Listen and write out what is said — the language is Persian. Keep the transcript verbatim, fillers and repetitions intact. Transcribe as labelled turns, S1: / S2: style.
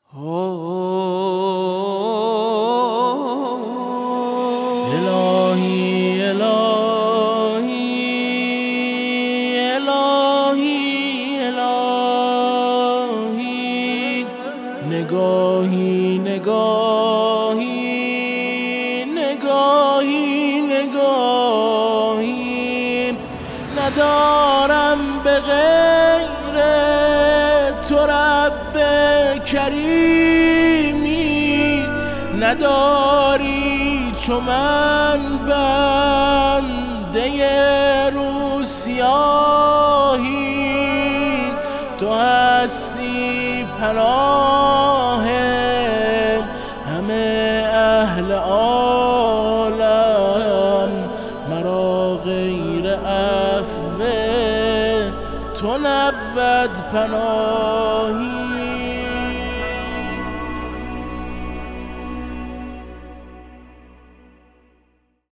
S1: الهی الهی الهی الهی نگاهی نگاهی نگاهی نگاهی ندارم به غیر تو رب کریمی، نداری چو من بنده روسیاهی. تو هستی پناه همه اهل عالم، مرا غیر عفو تو نبود پناه.